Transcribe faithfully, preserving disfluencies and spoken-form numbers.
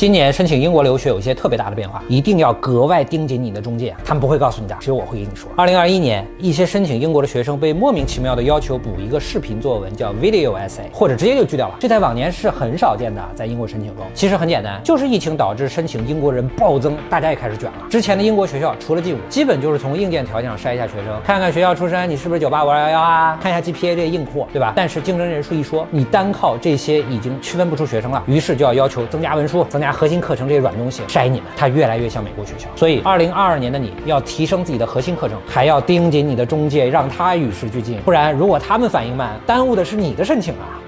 今年申请英国留学有一些特别大的变化，一定要格外盯紧你的中介啊，他们不会告诉你的，只有我会跟你说。二零二一年，一些申请英国的学生被莫名其妙的要求补一个视频作文，叫 video essay， 或者直接就拒掉了。这在往年是很少见的，在英国申请中，其实很简单，就是疫情导致申请英国人暴增，大家也开始卷了。之前的英国学校除了进入，基本就是从硬件条件上筛一下学生，看看学校出身，你是不是九八五二幺幺啊，看一下 G P A 这硬货，对吧？但是竞争人数一说，你单靠这些已经区分不出学生了，于是就要要求增加文书、增加核心课程这些软东西筛你们，它越来越像美国学校。所以二零二二年的你要提升自己的核心课程，还要盯紧你的中介，让他与时俱进，不然如果他们反应慢，耽误的是你的申请啊。